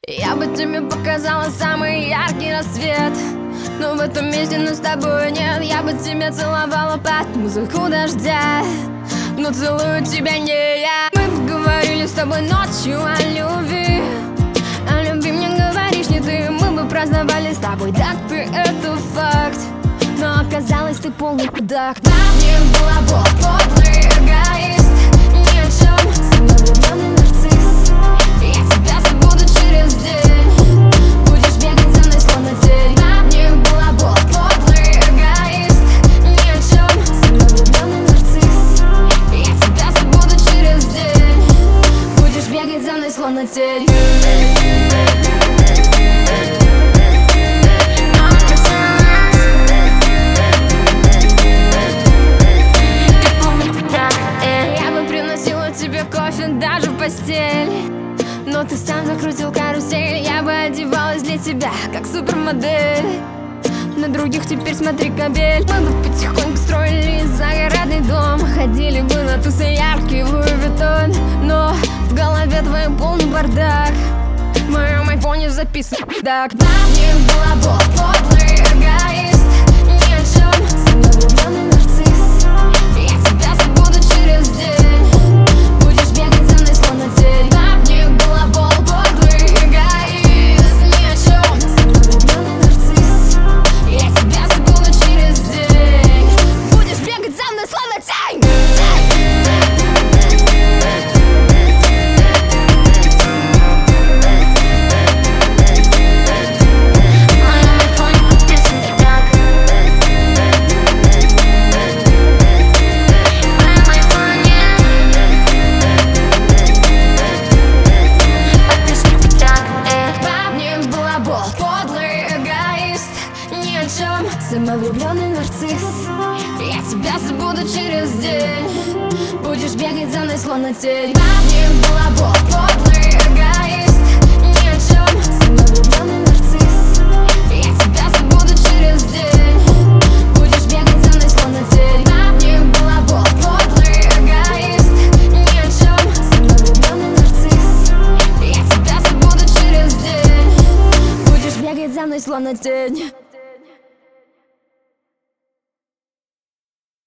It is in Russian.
Я бы тебе показала самый яркий рассвет, но в этом месте нас с тобой нет. Я бы тебя целовала под музыку дождя, но целую тебя не я. Мы бы говорили с тобой ночью о любви, о любви мне говоришь не ты. Мы бы праздновали с тобой, так ты, это факт, но оказалось ты полный мудак. На мне была Бог, подлый эгоист, ни о чем, самовлюбленный нарцисс. Я тебя забуду через день, будешь бегать за мной словно тень. На мне была Бог, подлый эгоист, ни о чем, самовлюбленный нарцисс. Я тебя забуду через день, будешь бегать за мной словно тень. Даже в постель, но ты сам закрутил карусель. Я бы одевалась для тебя, как супермодель. На других теперь смотри кабель. Мы бы потихоньку строили загородный дом, ходили бы на тусы яркий Луи Виттон. Но в голове твоем полный бардак, в моем айфоне записан так. На мне была Бог, подлый эгоист, ни о чем, самовлюбленный нарцисс. Я тебя забуду через день, будешь бегать за мной словно тень. На мне была Бог, подлый эгоист, ни о чем, самовлюбленный нарцисс. Я тебя забуду через день, будешь бегать за мной словно тень. Самовлюбленный нарцисс. Я тебя забуду через день, будешь бегать за мной словно тень. На мне была Бог, подлый эгоист, ни о чем, самовлюбленный нарцисс. Я тебя забуду через день, будешь бегать за мной словно тень. На мне была Бог, подлый эгоист, ни о чем, самовлюбленный нарцисс. Я тебя забуду через день, будешь бегать за мной словно тень.